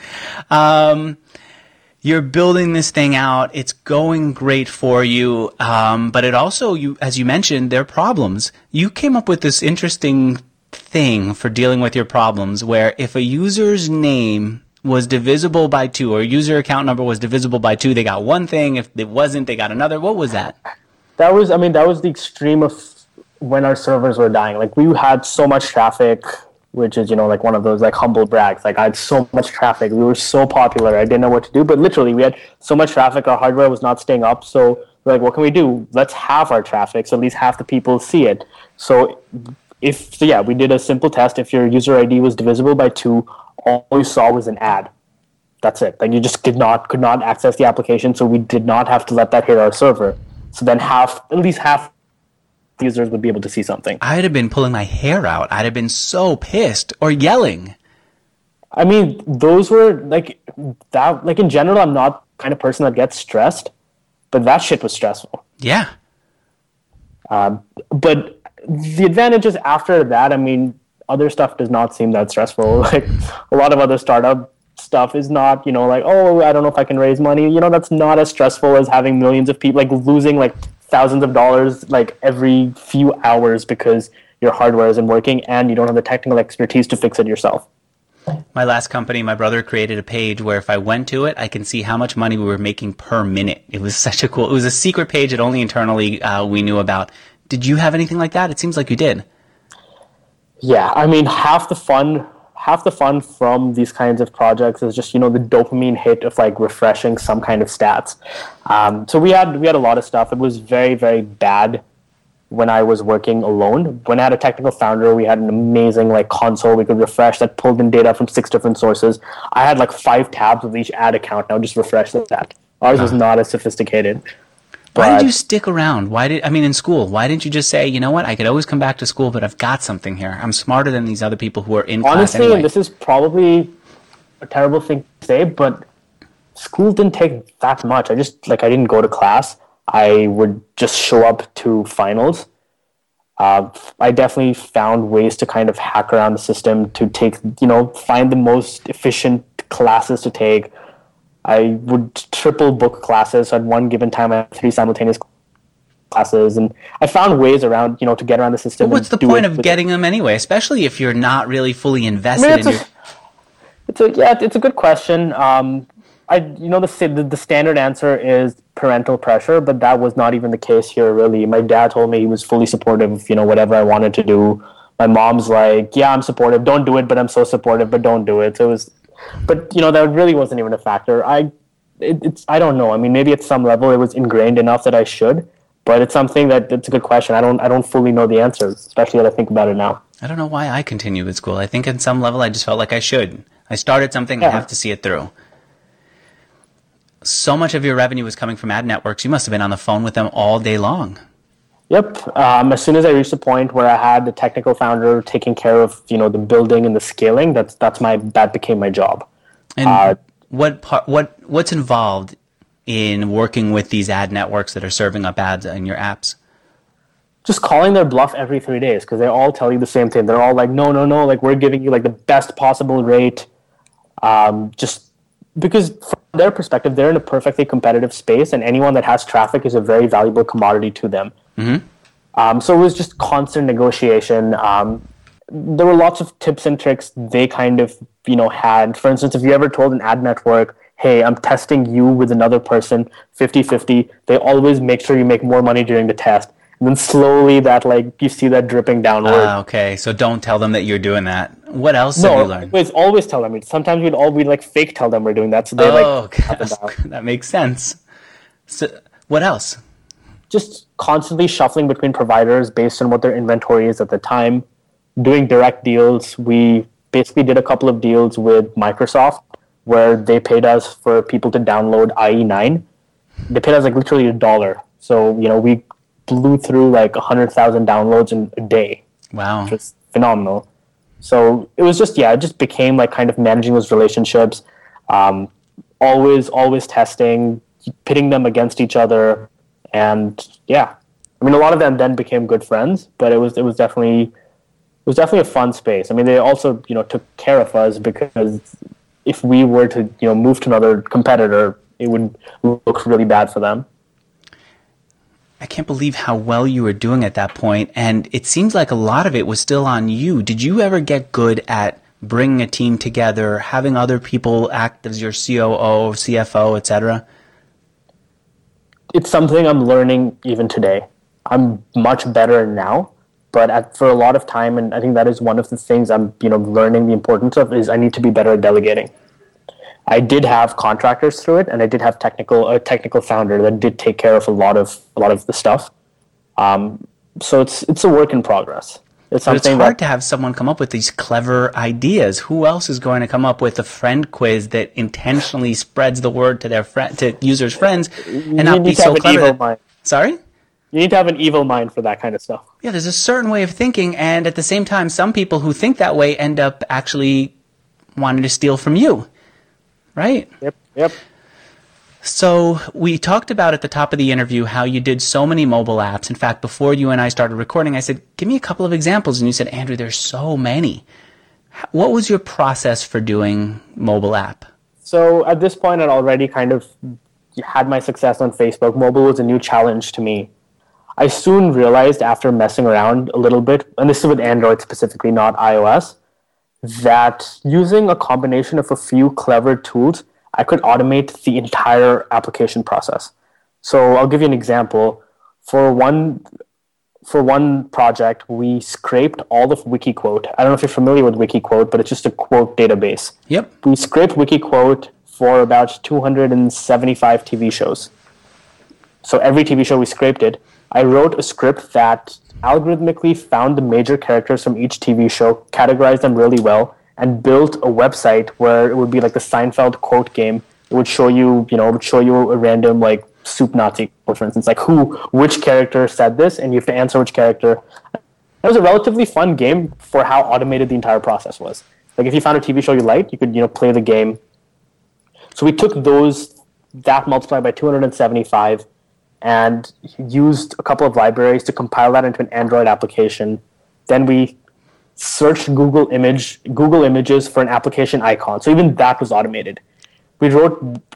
Um, you're building this thing out. It's going great for you, um, but it also, you, as you mentioned, there are problems. You came up with this interesting thing for dealing with your problems where if a user's name was divisible by two or user account number was divisible by two, they got one thing. If it wasn't, they got another. What was that? That was, I mean, that was the extreme of when our servers were dying. Like, we had so much traffic, which is, you know, like one of those like humble brags. Like, I had so much traffic. We were so popular. I didn't know what to do, but literally we had so much traffic. Our hardware was not staying up. So we're like, what can we do? Let's halve our traffic so at least half the people see it. So if, so yeah, we did a simple test. If your user I D was divisible by two, all you saw was an ad. That's it. Like, you just did not, could not access the application. So we did not have to let that hit our server. So then half, at least half users would be able to see something. I'd have been pulling my hair out. I'd have been so pissed or yelling. I mean, those were like that, like in general, I'm not the kind of person that gets stressed, but that shit was stressful. Yeah. Um, but the advantage is after that, I mean, other stuff does not seem that stressful. Like a lot of other startup stuff is not, you know, like, oh, I don't know if I can raise money. You know, that's not as stressful as having millions of people, like losing like thousands of dollars like every few hours because your hardware isn't working and you don't have the technical expertise to fix it yourself. My last company, my brother created a page where if I went to it, I can see how much money we were making per minute. It was such a cool, it was a secret page that only internally uh, we knew about. Did you have anything like that? It seems like you did. Yeah, I mean, half the fun, half the fun from these kinds of projects is just, you know, the dopamine hit of like refreshing some kind of stats. Um, so we had we had a lot of stuff. It was very, very bad when I was working alone. When I had a technical founder, we had an amazing like console we could refresh that pulled in data from six different sources. I had like five tabs with each ad account. Now just refresh the stat. Ours was not as sophisticated. Why did you stick around? Why did I mean in school? Why didn't you just say, you know what? I could always come back to school, but I've got something here. I'm smarter than these other people who are in class honestly, anyway. And this is probably a terrible thing to say, but school didn't take that much. I just like I didn't go to class. I would just show up to finals. Uh, I definitely found ways to kind of hack around the system to take, you know, find the most efficient classes to take. I would triple book classes. So at one given time, I had three simultaneous classes, and I found ways around, you know, to get around the system. But what's the point of getting them anyway, especially if you're not really fully invested I mean, in your... A, it's a yeah, it's a good question. Um, I you know the, the the standard answer is parental pressure, but that was not even the case here. Really, my dad told me he was fully supportive of, you know, whatever I wanted to do. My mom's like, yeah, I'm supportive. Don't do it, but I'm so supportive, but don't do it. So it was, but you know, that really wasn't even a factor. I, it, it's I don't know. I mean, maybe at some level it was ingrained enough that I should, but it's something that it's a good question. I don't I don't fully know the answer, especially that I think about it now. I don't know why I continue with school. I think at some level I just felt like I should. I started something, yeah. I have to see it through. So much of your revenue was coming from ad networks. You must have been on the phone with them all day long. Yep. Um, as soon as I reached the point where I had the technical founder taking care of, you know, the building and the scaling, that's that's my that became my job. And uh, what part, what what's involved in working with these ad networks that are serving up ads in your apps? Just calling their bluff every three days because they all tell you the same thing. They're all like, no, no, no, like we're giving you like the best possible rate. Um, just because from their perspective, they're in a perfectly competitive space, and anyone that has traffic is a very valuable commodity to them. Mm-hmm. Um, so it was just constant negotiation. Um, there were lots of tips and tricks they kind of, you know, had. For instance, if you ever told an ad network, hey, I'm testing you with another person fifty-fifty, they always make sure you make more money during the test. And then slowly that, like, you see that dripping downward. Ah, okay. So don't tell them that you're doing that. What else no, have you learned? Always, always tell them. Sometimes we'd all, we'd like fake tell them we're doing that. So they oh, like, okay. That makes sense. So what else? Just constantly shuffling between providers based on what their inventory is at the time. Doing direct deals. We basically did a couple of deals with Microsoft where they paid us for people to download I E nine. They paid us like literally a dollar. So, you know, we blew through like one hundred thousand downloads in a day. Wow. Which was phenomenal. So it was just, yeah, it just became like kind of managing those relationships, um, always, always testing, pitting them against each other. And yeah, I mean, a lot of them then became good friends, but it was, it was definitely, it was definitely a fun space. I mean, they also, you know, took care of us because if we were to, you know, move to another competitor, it would look really bad for them. I can't believe how well you were doing at that point, and it seems like a lot of it was still on you. Did you ever get good at bringing a team together, having other people act as your C O O, C F O, et cetera? It's something I'm learning even today. I'm much better now, but at, for a lot of time, and I think that is one of the things I'm, you know, learning the importance of, is I need to be better at delegating. I did have contractors through it, and I did have technical a technical founder that did take care of a lot of a lot of the stuff. Um, so it's it's a work in progress. It's something but it's hard that, to have someone come up with these clever ideas. Who else is going to come up with a friend quiz that intentionally spreads the word to their friend to users' friends and not be so clever? That, sorry? You need to have an evil mind for that kind of stuff. Yeah, there's a certain way of thinking, and at the same time, some people who think that way end up actually wanting to steal from you. Right? Yep, yep. So we talked about at the top of the interview how you did so many mobile apps. In fact, before you and I started recording, I said, give me a couple of examples. And you said, Andrew, there's so many. What was your process for doing mobile app? So at this point, I'd already kind of had my success on Facebook. Mobile was a new challenge to me. I soon realized after messing around a little bit, and this is with Android specifically, not iOS, that using a combination of a few clever tools, I could automate the entire application process. So I'll give you an example. For one, for one project, we scraped all of Wikiquote. I don't know if you're familiar with Wikiquote, but it's just a quote database. Yep. We scraped Wikiquote for about two hundred seventy-five T V shows. So every T V show we scraped it. I wrote a script that algorithmically found the major characters from each T V show, categorized them really well, and built a website where it would be like the Seinfeld quote game. It would show you, you know, it would show you a random like soup Nazi quote, for instance, like who, which character said this, and you have to answer which character. That was a relatively fun game for how automated the entire process was. Like if you found a T V show you liked, you could, you know, play the game. So we took those, that multiplied by two hundred seventy-five, and used a couple of libraries to compile that into an Android application. Then we searched Google image, Google Images for an application icon. So even that was automated. We wrote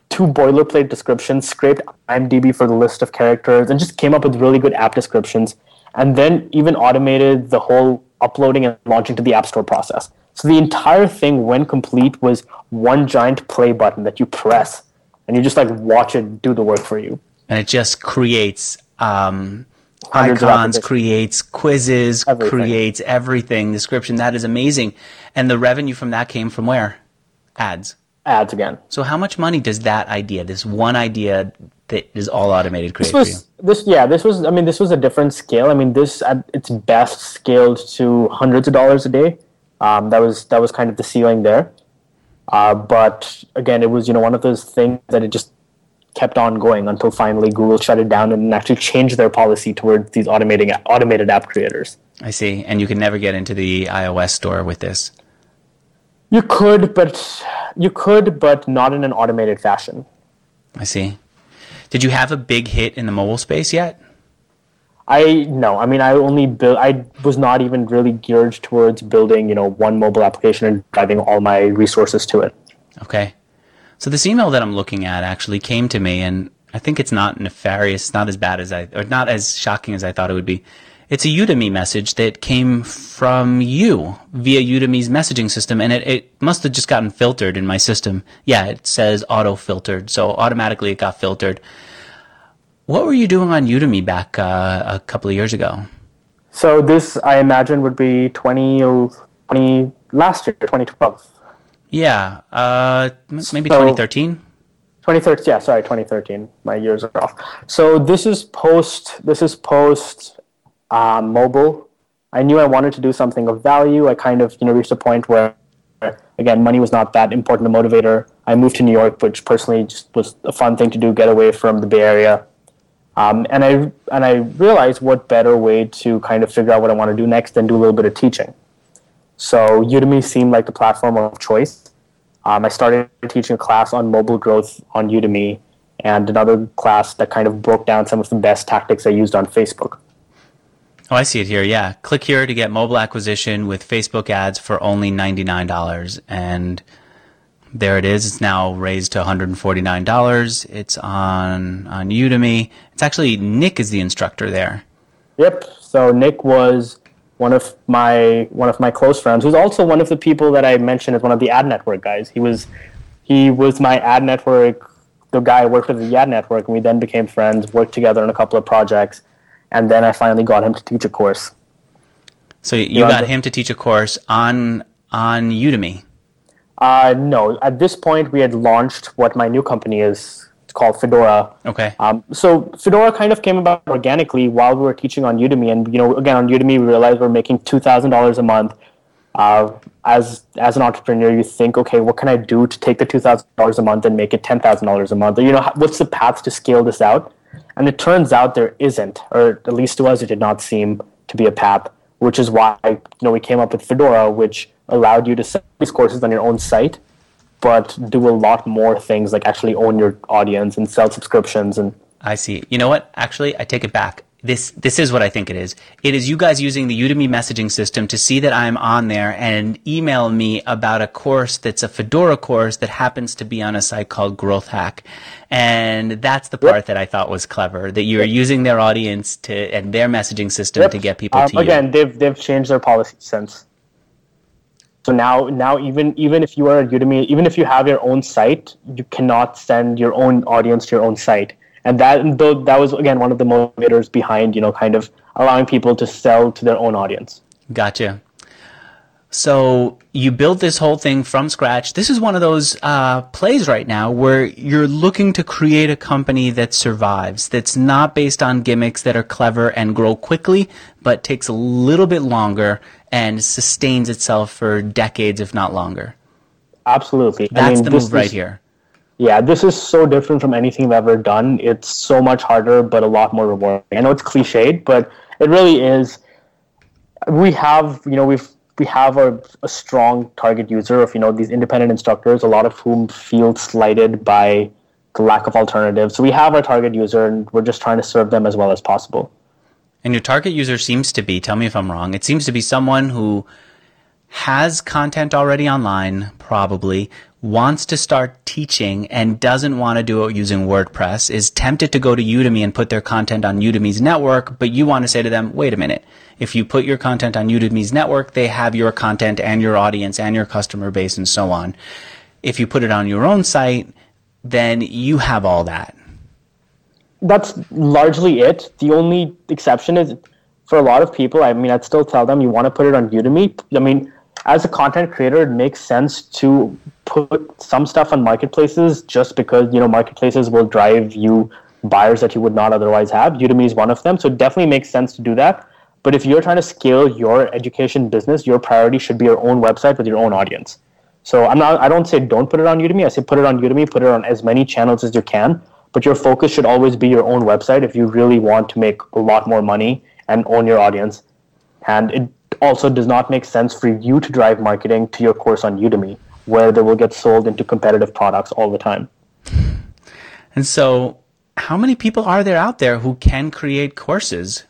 two boilerplate descriptions, scraped IMDb for the list of characters, and just came up with really good app descriptions, and then even automated the whole uploading and launching to the App Store process. So the entire thing, when complete, was one giant play button that you press, and you just like watch it do the work for you. And it just creates um, icons, creates quizzes, everything. creates everything, description. That is amazing. And the revenue from that came from where? Ads. Ads again. So how much money does that idea, this one idea that is all automated, create this was, for you? This, yeah, this was, I mean, this was a different scale. I mean, this at its best scaled to hundreds of dollars a day. Um, that was that was kind of the ceiling there. Uh, but again, it was, you know, one of those things that it just kept on going until finally Google shut it down and actually changed their policy towards these automating automated app creators. I see. And you can never get into the iOS store with this. You could, but you could, but not in an automated fashion. I see. Did you have a big hit in the mobile space yet? I no. I mean, I only built. I was not even really geared towards building, you know, one mobile application and driving all my resources to it. Okay. So this email that I'm looking at actually came to me, and I think it's not nefarious, not as bad as I, or not as shocking as I thought it would be. It's a Udemy message that came from you via Udemy's messaging system, and it, it must have just gotten filtered in my system. Yeah, it says auto-filtered, so automatically it got filtered. What were you doing on Udemy back uh, a couple of years ago? So this, I imagine, would be twenty, twenty last year, twenty twelve. Yeah, uh, maybe so, twenty thirteen? twenty thirteen, yeah, sorry, twenty thirteen. My years are off. So this is post, this is post uh, mobile. I knew I wanted to do something of value. I kind of, you know, reached a point where, again, money was not that important a motivator. I moved to New York, which personally just was a fun thing to do, get away from the Bay Area. Um, and I and I realized what better way to kind of figure out what I want to do next than do a little bit of teaching. So Udemy seemed like the platform of choice. Um, I started teaching a class on mobile growth on Udemy and another class that kind of broke down some of the best tactics I used on Facebook. Oh, I see it here. Yeah. Click here to get mobile acquisition with Facebook ads for only ninety-nine dollars. And there it is. It's now raised to one hundred forty-nine dollars. It's on, on Udemy. It's actually Nick is the instructor there. Yep. So Nick was one of my one of my close friends, who's also one of the people that I mentioned as one of the ad network guys. He was he was my ad network, the guy I worked with at the ad network, and we then became friends, worked together on a couple of projects, and then I finally got him to teach a course. So you, you got him to teach a course on on Udemy? Uh, no. At this point, we had launched what my new company is. It's called Fedora. Okay. Um, so Fedora kind of came about organically while we were teaching on Udemy. And, you know, again, on Udemy, we realized we're making two thousand dollars a month. Uh, as as an entrepreneur, you think, okay, what can I do to take the two thousand dollars a month and make it ten thousand dollars a month? Or, you know, what's the path to scale this out? And it turns out there isn't, or at least to us, it did not seem to be a path, which is why, you know, we came up with Fedora, which allowed you to sell these courses on your own site, but do a lot more things like actually own your audience and sell subscriptions. And I see. You know what? Actually, I take it back. This this is what I think it is. It is you guys using the Udemy messaging system to see that I'm on there and email me about a course that's a Fedora course that happens to be on a site called Growth Hack. And that's the part yep. that I thought was clever, that you're yep. using their audience to and their messaging system yep. to get people um, to you. Again, they've they've changed their policy since. So now, now even even if you are at Udemy, even if you have your own site, you cannot send your own audience to your own site. And that though that was, again, one of the motivators behind, you know, kind of allowing people to sell to their own audience. Gotcha. So you built this whole thing from scratch. This is one of those uh, plays right now where you're looking to create a company that survives, that's not based on gimmicks that are clever and grow quickly, but takes a little bit longer and sustains itself for decades, if not longer. Absolutely. That's I mean, the this move right is, here. Yeah, this is so different from anything I've ever done. It's so much harder, but a lot more rewarding. I know it's cliched, but it really is. We have, you know, we've we have a, a strong target user of, you know, these independent instructors, a lot of whom feel slighted by the lack of alternatives. So we have our target user, and we're just trying to serve them as well as possible. And your target user seems to be, tell me if I'm wrong, it seems to be someone who has content already online, probably, wants to start teaching and doesn't want to do it using WordPress, is tempted to go to Udemy and put their content on Udemy's network, but you want to say to them, wait a minute, if you put your content on Udemy's network, they have your content and your audience and your customer base and so on. If you put it on your own site, then you have all that. That's largely it. The only exception is for a lot of people, I mean, I'd still tell them you want to put it on Udemy. I mean, as a content creator, it makes sense to put some stuff on marketplaces just because, you know, marketplaces will drive you buyers that you would not otherwise have. Udemy is one of them. So it definitely makes sense to do that. But if you're trying to scale your education business, your priority should be your own website with your own audience. So I'm not, I don't say don't put it on Udemy. I say put it on Udemy, put it on as many channels as you can. But your focus should always be your own website if you really want to make a lot more money and own your audience. And it also does not make sense for you to drive marketing to your course on Udemy, where they will get sold into competitive products all the time. And so how many people are there out there who can create courses?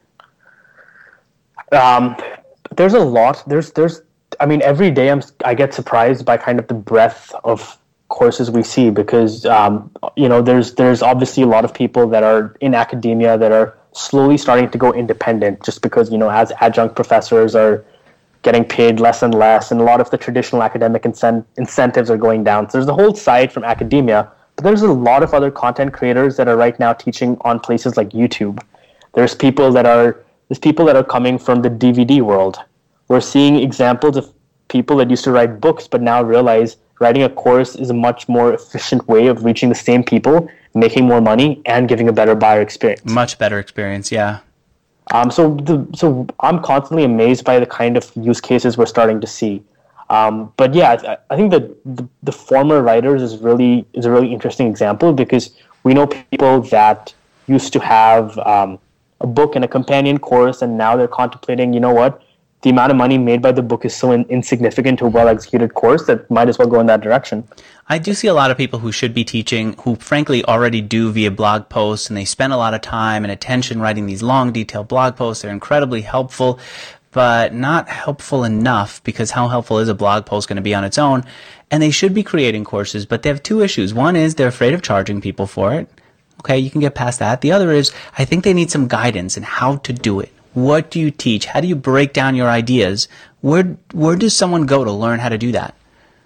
Um, there's a lot. There's, there's, I mean, every day I'm, I get surprised by kind of the breadth of courses we see because, um, you know, there's, there's obviously a lot of people that are in academia that are slowly starting to go independent just because, you know, as adjunct professors are getting paid less and less, and a lot of the traditional academic incent- incentives are going down. So there's the whole side from academia, but there's a lot of other content creators that are right now teaching on places like YouTube. There's people that are there's people that are coming from the D V D world. We're seeing examples of people that used to write books but now realize writing a course is a much more efficient way of reaching the same people, making more money, and giving a better buyer experience. Much better experience, yeah. Um, so, the, so I'm constantly amazed by the kind of use cases we're starting to see. Um, but yeah, I, I think that the, the former writers is really is a really interesting example because we know people that used to have um, a book and a companion course, and now they're contemplating, you know what, the amount of money made by the book is so in, insignificant to a well-executed course that might as well go in that direction. I do see a lot of people who should be teaching who frankly already do via blog posts, and they spend a lot of time and attention writing these long, detailed blog posts. They're incredibly helpful, but not helpful enough because how helpful is a blog post going to be on its own? And they should be creating courses, but they have two issues. One is they're afraid of charging people for it. Okay, you can get past that. The other is I think they need some guidance in how to do it. What do you teach? How do you break down your ideas? Where where does someone go to learn how to do that?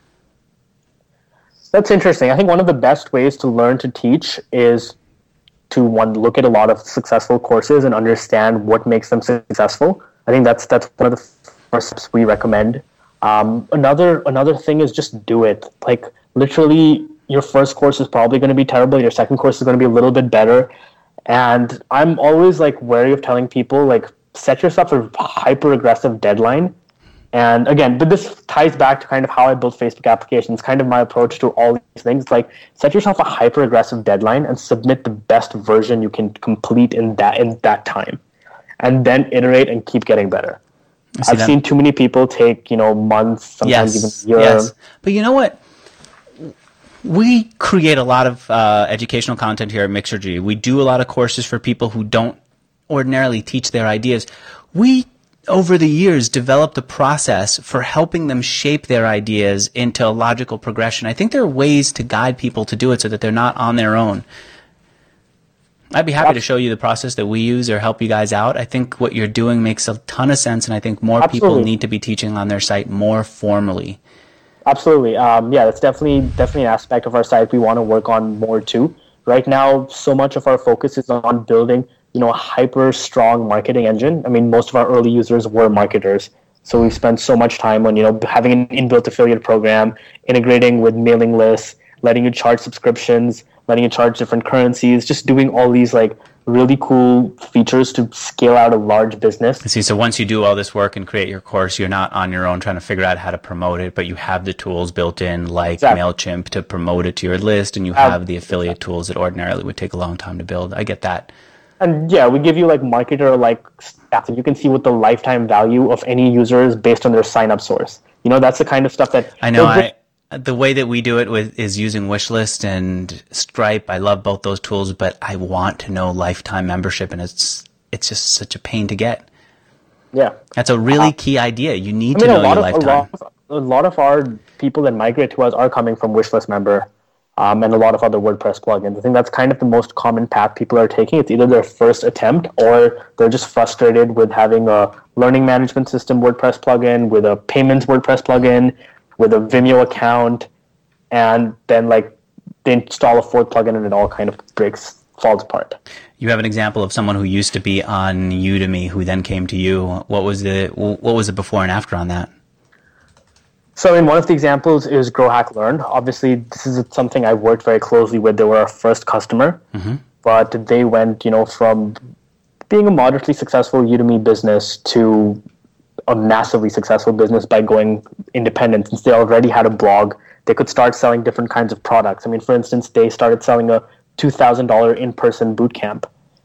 That's interesting. I think one of the best ways to learn to teach is to one look at a lot of successful courses and understand what makes them successful. I think that's that's one of the first steps we recommend. Um, another another thing is just do it. Like literally, your first course is probably going to be terrible. Your second course is going to be a little bit better. And I'm always like wary of telling people like set yourself a hyper aggressive deadline. And again, but this ties back to kind of how I built Facebook applications, kind of my approach to all these things. Like set yourself a hyper aggressive deadline and submit the best version you can complete in that in that time. And then iterate and keep getting better. I've that. seen too many people take, you know, months, sometimes yes. even a year. Yes. But you know what? We create a lot of uh, educational content here at Mixergy. We do a lot of courses for people who don't ordinarily teach their ideas. We, over the years, developed a process for helping them shape their ideas into a logical progression. I think there are ways to guide people to do it so that they're not on their own. I'd be happy to show you the process that we use or help you guys out. I think what you're doing makes a ton of sense, and I think more Absolutely. people need to be teaching on their site more formally. Absolutely. Um, yeah, that's definitely definitely an aspect of our site we want to work on more too. Right now, so much of our focus is on building, you know, a hyper strong marketing engine. I mean, most of our early users were marketers. So we spent so much time on, you know, having an inbuilt affiliate program, integrating with mailing lists, letting you charge subscriptions, letting you charge different currencies, just doing all these like really cool features to scale out a large business. I see. So once you do all this work and create your course, you're not on your own trying to figure out how to promote it, but you have the tools built in like exactly. MailChimp to promote it to your list, and you have uh, the affiliate exactly. tools that ordinarily would take a long time to build. I get that. And yeah, we give you like marketer like stats, and you can see what the lifetime value of any user is based on their sign-up source. You know, that's the kind of stuff that I know. I the way that we do it with is using Wishlist and Stripe. I love both those tools, but I want to know lifetime membership, and it's it's just such a pain to get. Yeah. That's a really Uh, key idea. You need I mean, to a know lot your of a lifetime. lot of, a lot of our people that migrate to us are coming from Wishlist Member, um, and a lot of other WordPress plugins. I think that's kind of the most common path people are taking. It's either their first attempt, or they're just frustrated with having a learning management system WordPress plugin, with a payments WordPress plugin, with a Vimeo account, and then like they install a fourth plugin and it all kind of breaks, falls apart. You have an example of someone who used to be on Udemy who then came to you. What was the what was the before and after on that? So in one of the examples is Grow Hack Learn. Obviously, this is something I worked very closely with. They were our first customer, mm-hmm. but they went, you know, from being a moderately successful Udemy business to a massively successful business by going independent. Since they already had a blog, they could start selling different kinds of products. I mean, for instance, they started selling a two thousand dollars in-person boot camp.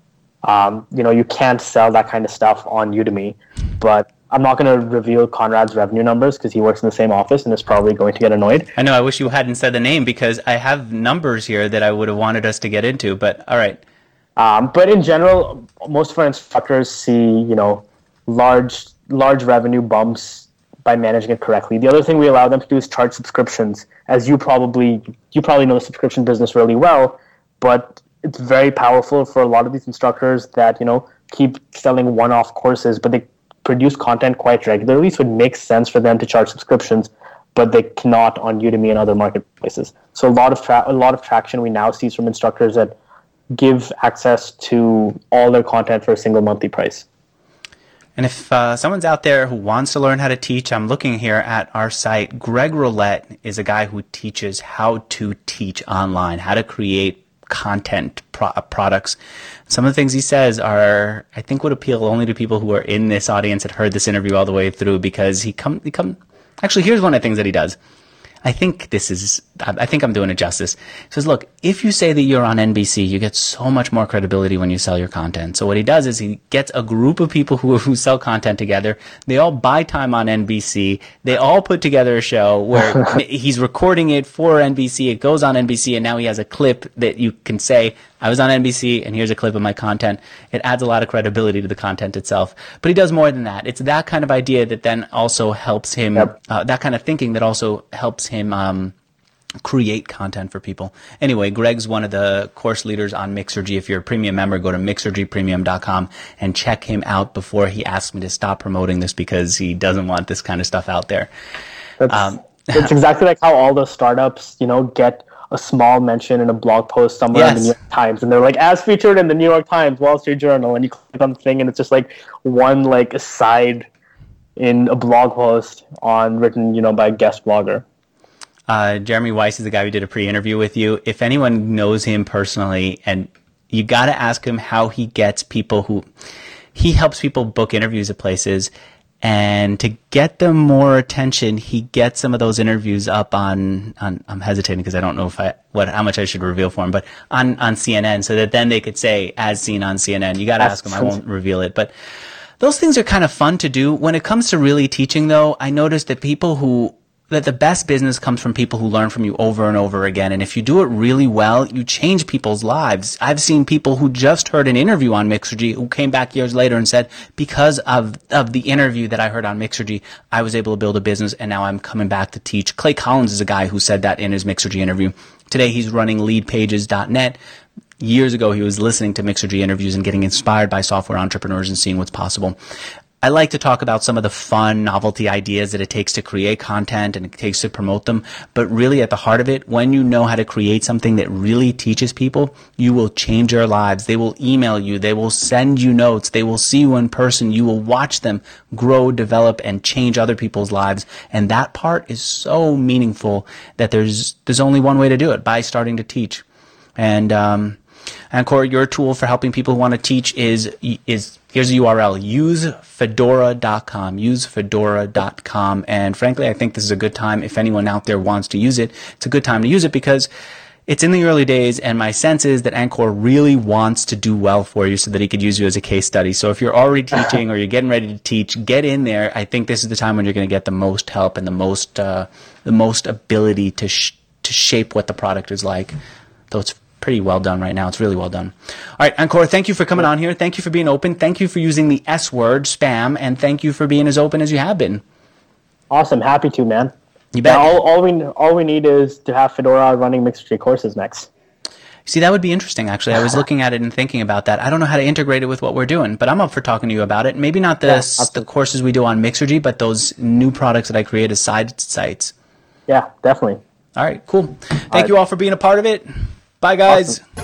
Um, you know, you can't sell that kind of stuff on Udemy, but I'm not going to reveal Conrad's revenue numbers because he works in the same office and is probably going to get annoyed. I know. I wish you hadn't said the name because I have numbers here that I would have wanted us to get into, but all right. Um, but in general, most of our instructors see, you know, large, large revenue bumps by managing it correctly. The other thing we allow them to do is charge subscriptions. As you probably, you probably know the subscription business really well, but it's very powerful for a lot of these instructors that, you know, keep selling one-off courses, but they produce content quite regularly, so it makes sense for them to charge subscriptions, but they cannot on Udemy and other marketplaces. So a lot of tra- a lot of traction we now see from instructors that give access to all their content for a single monthly price. And if uh, someone's out there who wants to learn how to teach, I'm looking here at our site. Greg Roulette is a guy who teaches how to teach online, how to create content pro- products. Some of the things he says are, I think, would appeal only to people who are in this audience that heard this interview all the way through, because he come, he come, actually, here's one of the things that he does. I think this is, I think I'm doing it justice. He says, look, if you say that you're on N B C, you get so much more credibility when you sell your content. So what he does is he gets a group of people who, who sell content together. They all buy time on N B C. They all put together a show where he's recording it for N B C. It goes on N B C, and now he has a clip that you can say, I was on N B C, and here's a clip of my content. It adds a lot of credibility to the content itself. But he does more than that. It's that kind of idea that then also helps him, yep. uh, that kind of thinking that also helps him um, create content for people. Anyway, Greg's one of the course leaders on Mixergy. If you're a premium member, go to mixergy premium dot com and check him out before he asks me to stop promoting this because he doesn't want this kind of stuff out there. That's, um, that's exactly like how all the startups, you know, get a small mention in a blog post somewhere yes. in the New York Times, and they're like, as featured in the New York Times, Wall Street Journal, and you click on the thing, and it's just like one like aside in a blog post on written, you know, by a guest blogger. Uh, Jeremy Weiss is the guy who did a pre-interview with you. If anyone knows him personally, and you got to ask him how he gets people who he helps people book interviews at places. And to get them more attention, he gets some of those interviews up on, on I'm hesitating because I don't know if I, what, how much I should reveal for him, but on, on C N N, so that then they could say, as seen on C N N. You got to ask him. I won't reveal it. But those things are kind of fun to do. When it comes to really teaching, though, I noticed that people who, that the best business comes from people who learn from you over and over again. And if you do it really well, you change people's lives. I've seen people who just heard an interview on Mixergy who came back years later and said, because of, of the interview that I heard on Mixergy, I was able to build a business, and now I'm coming back to teach. Clay Collins is a guy who said that in his Mixergy interview. Today he's running lead pages dot net. Years ago, he was listening to Mixergy interviews and getting inspired by software entrepreneurs and seeing what's possible. I like to talk about some of the fun novelty ideas that it takes to create content and it takes to promote them. But really at the heart of it, when you know how to create something that really teaches people, you will change their lives. They will email you. They will send you notes. They will see you in person. You will watch them grow, develop, and change other people's lives. And that part is so meaningful that there's, there's only one way to do it, by starting to teach. And, um, and Corey, your tool for helping people who want to teach is, is, here's a U R L, use fedora dot com, use fedora dot com. And frankly, I think this is a good time. If anyone out there wants to use it, it's a good time to use it because it's in the early days, and my sense is that Anchor really wants to do well for you so that he could use you as a case study. So if you're already teaching or you're getting ready to teach, get in there. I think this is the time when you're going to get the most help and the most, uh, the most ability to, sh- to shape what the product is like. Though it's pretty well done right now. It's really well done. All right, Ankur, thank you for coming on here. Thank you for being open. Thank you for using the S word, spam, and thank you for being as open as you have been. Awesome. Happy to, man. You bet. Now, all, all we all we need is to have Fedora running Mixergy courses next. See, that would be interesting, actually. I was looking at it and thinking about that. I don't know how to integrate it with what we're doing, but I'm up for talking to you about it. Maybe not the, Yeah, the courses we do on Mixergy, but those new products that I create as side sites. Yeah, definitely. All right, cool. Thank All right. you all for being a part of it. Bye, guys. Awesome.